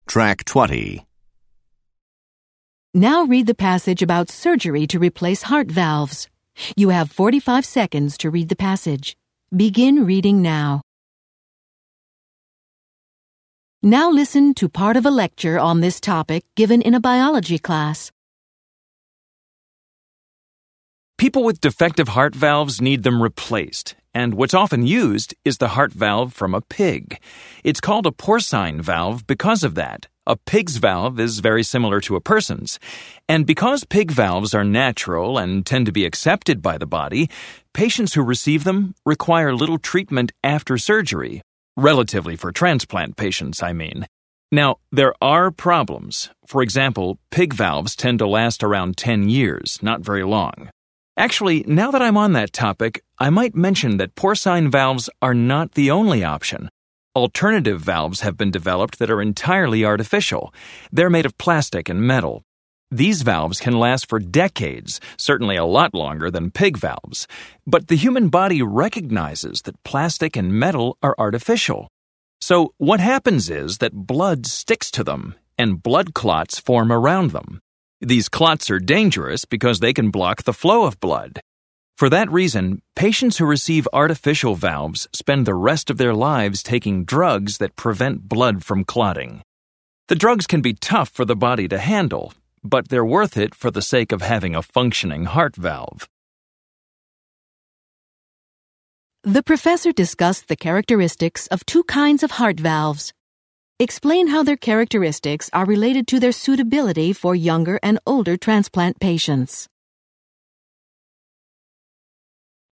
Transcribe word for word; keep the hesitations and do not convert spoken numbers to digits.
Track twenty. Now read the passage about surgery to replace heart valves. You have forty-five seconds to read the passage. Begin reading now. Now listen to part of a lecture on this topic given in a biology class. People with defective heart valves need them replaced, and what's often used is the heart valve from a pig. It's called a porcine valve because of that. A pig's valve is very similar to a person's. And because pig valves are natural and tend to be accepted by the body, patients who receive them require little treatment after surgery. Relatively for transplant patients, I mean. Now, there are problems. For example, pig valves tend to last around ten years, not very long. Actually, now that I'm on that topic, I might mention that porcine valves are not the only option. Alternative valves have been developed that are entirely artificial. They're made of plastic and metal. These valves can last for decades, certainly a lot longer than pig valves. But the human body recognizes that plastic and metal are artificial. So what happens is that blood sticks to them, and blood clots form around them. These clots are dangerous because they can block the flow of blood. For that reason, patients who receive artificial valves spend the rest of their lives taking drugs that prevent blood from clotting. The drugs can be tough for the body to handle, but they're worth it for the sake of having a functioning heart valve. The professor discussed the characteristics of two kinds of heart valves. Explain how their characteristics are related to their suitability for younger and older transplant patients.